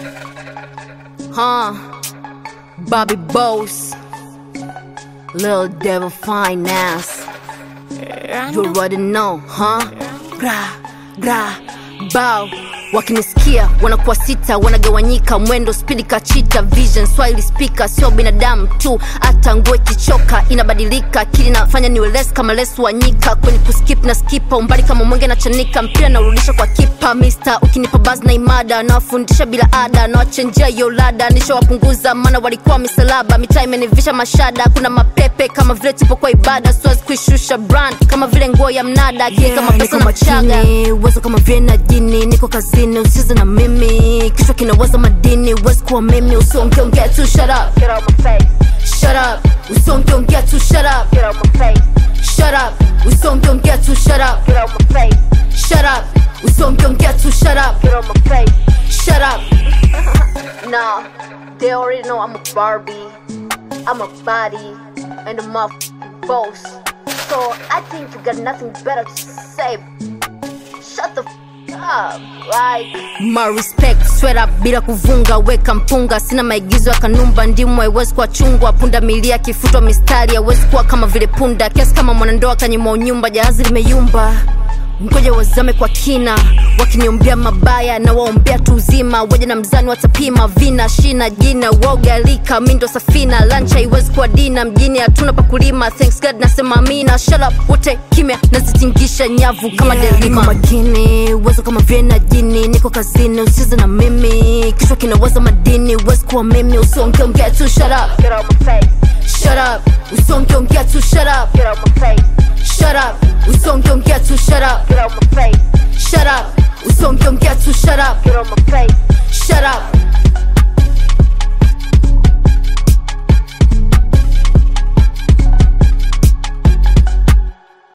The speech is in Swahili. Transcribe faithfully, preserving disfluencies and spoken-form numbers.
Huh? Bobby Boss, Lil Devil Finance. You already know, huh? Gra, gra, bow. Wakinisikia wanakuwa sita, wanagawanyika mwendo speed kachita. Vision Swahili speaker, sio binadamu tu, hata nguo kichoka inabadilika. Akili nafanya niwe less kama less wanyika. Kwenye kuskip na skipa, umbali kama mwenge na chanika. Mpira na urudisha kwa kipa, mister ukinipa buzz na imada. Na wafundisha bila ada, na wachenjia yolada. Nisho wapunguza mana walikuwa misalaba. Mitaa imenivisha mashada, kuna mapepe kama vile tipo kwa ibada. Siwezi kuishusha brand kama vile nguo ya mnada. Kile yeah, kama pesa na chaga, uwezo kama vile na jini. Niko kazini usize na mimi, kichwa kinawaza madini. Wezi kuwa mimi, usonge ongea tu, shut up, get out my face. Shut up, usonge ongea tu, shut up, get out my face. Shut up, usonge ongea tu, shut up, get out my face. Shut up, usonge ongea tu, shut up, get out my face. Shut up. Nah, they already know I'm a Barbie, I'm a body, and a motherfucking boss. So I think you got nothing better to say. Shut the f up, like my respect, sweat up bila kuvunga. Weka mpunga, sina maigizo ya kanumba. Ndimu haiwezi kuwa chungwa, punda milia kifutwa mistari. Haiwezi kuwa kama vile punda, kiasi kama mwanandoa kanyima unyumba. Jahazi limeyumba, ngoja wazame kwa kina. Wakiniombea mabaya na waombea tu uzima. Waja na mzani watapima, vina, shina, jina. Woga lika, mindo safina. Lunch haiwezi kuwa dina, mjini hatuna pa kulima. Thanks God nasema amina. Shut up, wote kimya, nazitingisha nyavu kama yeah, delima. Niko makini, uwezo kama vile na jini. Niko kazini, usize na mimi, kichwa kinawaza madini. Uwezi kuwa mimi, usonge ongea tu, shut up, get out my face. Shut up, usonge ongea tu, shut up, get out my face. Shut up, usonge ongea tu, shut up, get out my face. Shut up, usonge ongea tu, shut up, get out my face. Shut up.